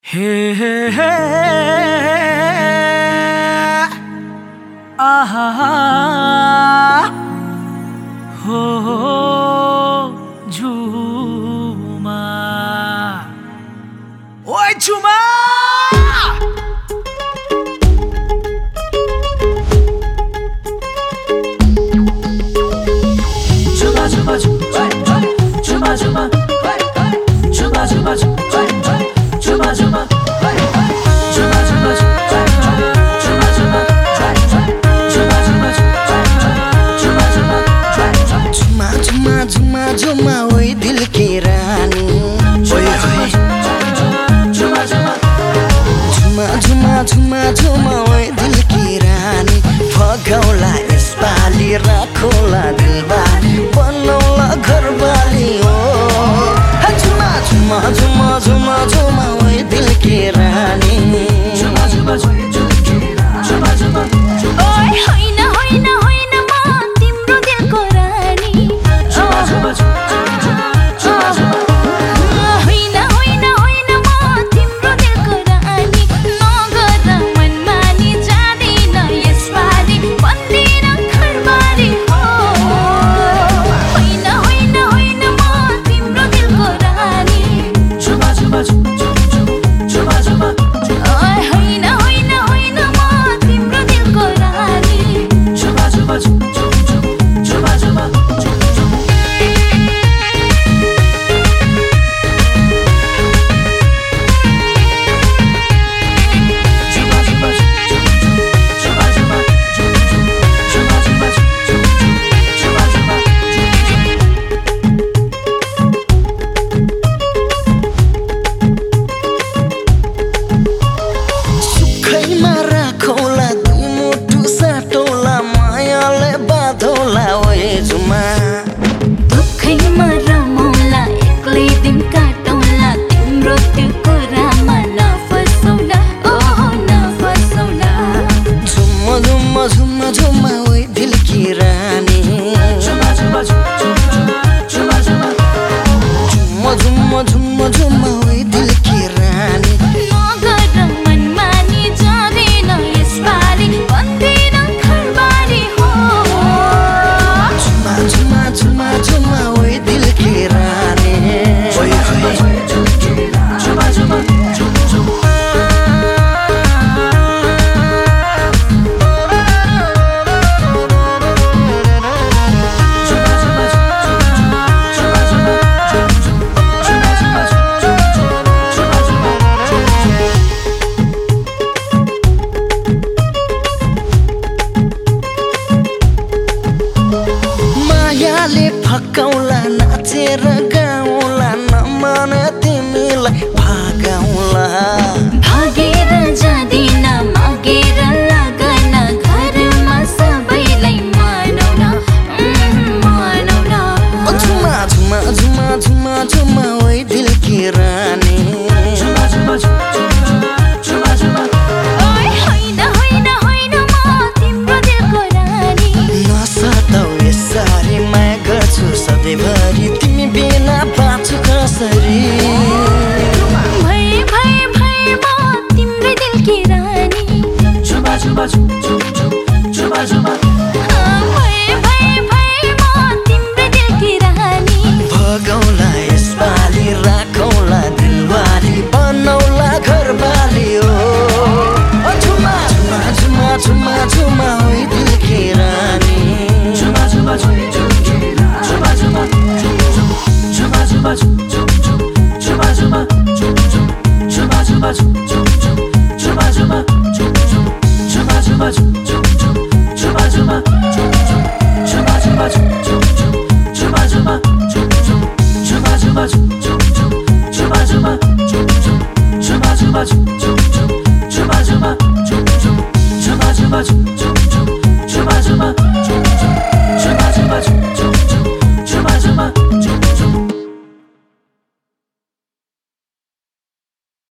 Hey, hey, hey, ho, Jhuma. Oi, Jhuma! Jhuma, Jhuma, Jhuma, Jhuma, Jhuma, Jhuma, Jhuma, Jhuma. Jhuma Jhuma Jhuma Jhuma Jhuma Jhuma Jhuma Jhuma Jhuma Jhuma ओए दिल की रानी ओए होए Jhuma Jhuma Jhuma Jhuma Jhuma Jhuma ओए दिल की रानी भगाउला यसपालि राखौला दिलबाली बनाउला घरबाली ओ Jhuma Jhuma Jhuma Jhuma Jhuma ओए दिल की रानी Jhuma Jhuma Jhuma Jhuma ओए होइन होइन होइन म तिम्रो दिलको रानी Jhuma Jhuma Jhuma होइन होइन होइन म तिम्रो दिलको रानी नगर मनमानी जाँदिन यसपालि बन्दिन घरबारी हो होइन होइन होइन म तिम्रो दिलको रानी Jhuma Jhuma Jhuma Jhuma होइन होइन होइन म तिम्रो दिलको रानी Jhuma Jhuma Jhuma Jhuma दुखैमा रमाउला एक्लै दिन काटौला तिम्रो त्यो कुरामा नफसौला ओहो नफसौला Jhuma Jhuma Jhuma Jhuma ओए दिल की रानी Jhuma Jhuma Jhuma Jhuma Jhuma Jhuma ओए दिल की रानी नगर मनमानी जाँदिन यसपालि बन्दिन घरबारी हो Jhuma Jhuma Jhuma Jhuma ओए दिल की रानी ओए होए Jhuma Jhuma मायाले फकाउला नाचेर गाउँला नमाने तिमीलाई भागाउला भागेर जाँदिन मागेर लगन घरमा सबैलाई मनाउन मनाउन Jhuma Jhuma Jhuma Jhuma Jhuma ओए दिल की रानी Jhuma Jhuma Jhuma ओए होइन होइन होइन म तिम्रो दिलको रानी नसताऊ यसरी माया गर्छु सधैँभरि तिमी बिना बाँच्छु कसरी भए भए भए म तिम्रो दिलकी रानी Jhuma Jhuma Jhuma भए भए भए म तिम्रो दिलकी रानी भगाउला यसपालि राखौला दिलबाली बनाउला घरबाली ओ Jhuma Jhuma Jhuma Jhuma Jhuma ओए दिल की रानी Jhuma Jhuma Jhuma Jhuma Jhuma Jhuma Jhuma Jhuma Jhuma Jhuma Jhuma Jhuma Jhuma Jhuma Jhuma Jhuma Jhuma Jhuma